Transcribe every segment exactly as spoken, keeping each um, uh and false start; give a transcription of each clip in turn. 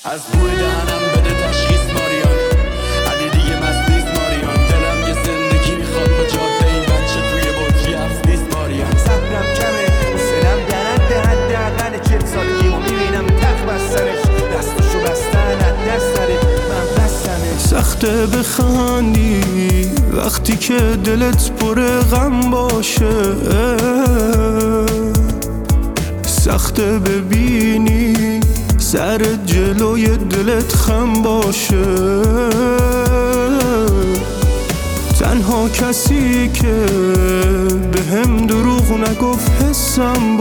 از بوی دهنم بده تشخیص ماریان، علی دیگه مست نیست ماریان. دلم یه زندگی میخواد با جاده این بچه توی بطری هفت نیست ماریان. صبرم کمه حسنم درده، حداقل چهل سالگیمو میبینم تخ بستنش، دستشو بستن از دست نره من بستنش. سخته بخندی وقتی که دلت پر غم باشه، سخته ببینی سر جلوی دلت خم باشه. تنها کسی که به هم دروغ نگفت حسم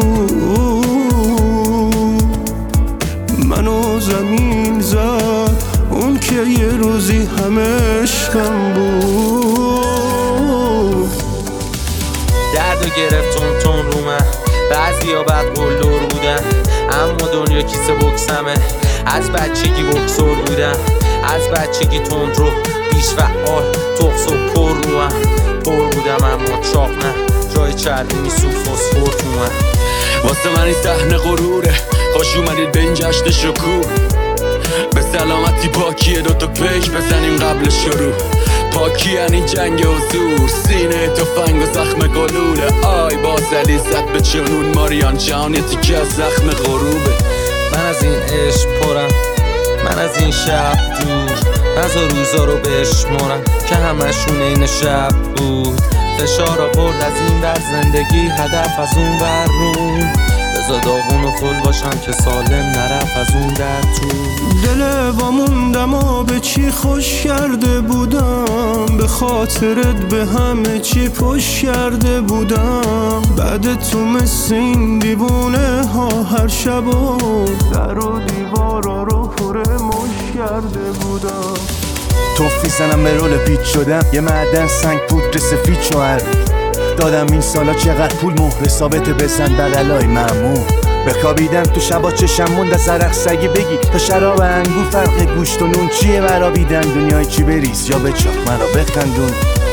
بود، منو زمین زد اون که یه روزی همه عشقم بود. دردو گرفت تون تون رو من، بعضی ها بد قلدر بودن، اما دنیا کیسه بکسمه. از بچگی بکسور بودم، از بچگی تند رو بیش فعال تقص و پر رو هم پر بودم، اما چاق نه جای چربی میسو فسفور تو من. واسه من این صحنه غروره، خوش اومدید به این جشن شکوه. به سلامتی پاکیه دوتا پیک بزنیم قبل شروع. پاکی یعنی جنگ حضور، سینه تفنگ و زخم گلوله. آی بازلی زد به جنون ماریان جان، یه تیکه از زخم غروبه. من از این عشق پرم، من از این شب دور، نزا روزا رو بشمارم که همشون این شب بود. فشار آورد از این در زندگی، هدف از اون بر روم. بزا داغون و فل باشم که سالم نرف از اون در تو. دل واموندم و به چی خوش کرده بودم، به خاطرت به همه چی پشت کرده بودم. بعد تو مثل این دیوونه ها هر شب و در و دیوارا رو پره مش کرده بودم. توفی زنم به رول پیچ شدم، یه معدن سنگ پودر سفید شوهر دادم. این سالا چقدر پول مهر ثابت بزن بغلای معمول. بخوابیدم تو شبا چشم موند از عرق سگی بگی تا شراب انگور فرق گوشت و نون چیه برابیدن. دنیای چی بریز یا بچاق مرا بخندون.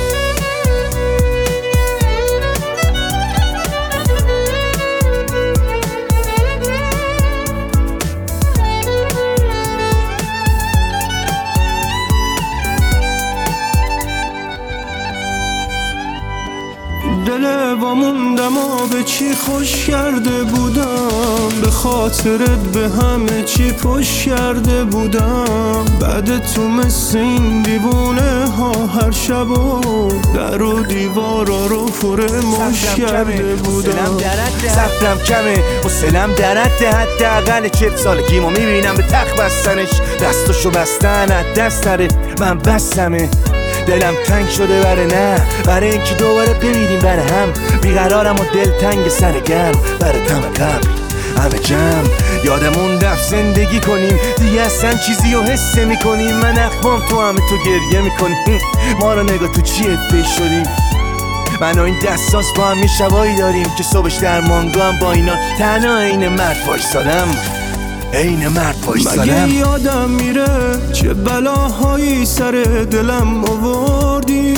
دل واموندم و به چی خوش کرده بودم، به خاطرت به همه چی پشت کرده بودم. بعد تو مثل این دیوونه ها هر شب و در و دیوارا رو پره مش کرده بودم. صبرم کمه حسنم درده، حداقل چهل سالگیمو میبینم به تخ بستنش، دستشو بستن از دست نره من بستمه. دلم تنگ شده بره نه برای اینکه دوباره ببینیم بره هم. بیقرارم و دل تنگ سر گرم بره تم قبل همه جمع. یادمون رفت زندگی کنیم دیگه اصلا چیزی رو حس میکنیم. من اخوام تو همه تو گریه میکنیم. ما رو نگاه تو چی ادبه شدیم. من و این دستاس با هم شبایی داریم که صبحش در مانگو هم با اینا تنها این مرد وایسادم، این مرد وایسادم. مگه یادم میره چه بلاهایی سر دلم آوردی؟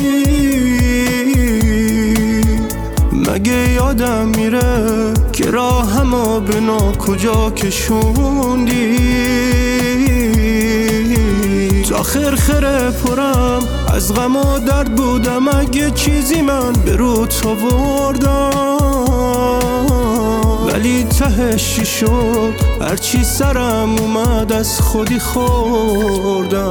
مگه یادم میره که راهمو به ناکجا کشوندی؟ تا خرخره پرم از غم و درد بودم، اگه چیزی من به روت آوردم، ولی تهش چی شد هرچی سرم اومد از خودی خوردم.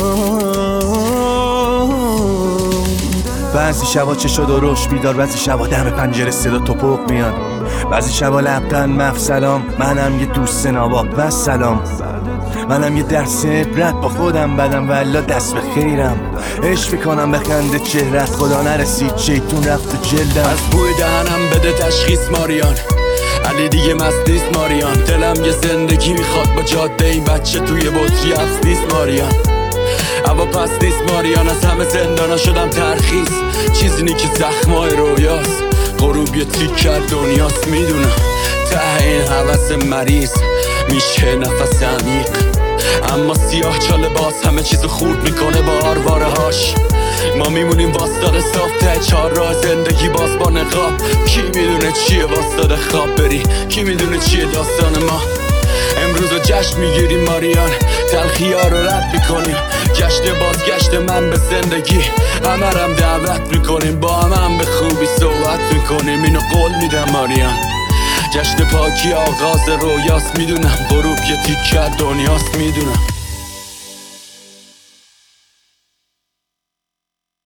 بعضی شبا چه شد و روش بیدار، بعضی شبا دم پنجره صدا توپق میاد، بعضی شبا لبقن مفسلام. منم یه دوست ناباب و سلام، منم یه درس عبرت با خودم بدم والا دست به خیرم. عشق میکنم بخنده چهرت، خدا نرسید شیطون رفت تو جلدم. از بوی دهنم بده تشخیص ماریان، علی دیگه مست نیست ماریان. دلم یه زندگی میخواد با جاده این بچه توی بطری هفت نیست ماریان. اما پس نیست ماریان، از همه زندانا شدم ترخیص. چیزی نی که زخمای رویاست، غروب یه تیک کرد دنیاست. میدونم ته این حوث مریض میشه نفس عمیق، اما سیاه چاله باز همه چیزو خورد میکنه با آرواره هاش. ما میمونیم واسطاده صاف ته چهار راه زندگی باز با نقاب. کی میدونه چیه واسطاده خواب بری، کی میدونه چیه داستان ما. امروز روزا جشن میگیریم ماریان، تلخی‌ها رو رد میکنیم، جشن بازگشت من به زندگی همه رم دعوت میکنیم، با هم هم به خوبی صحبت میکنیم، اینو قول میدم ماریان. جشن پاکی آغاز رویاست میدونم، غروب یه تیکه دنیاست میدونم.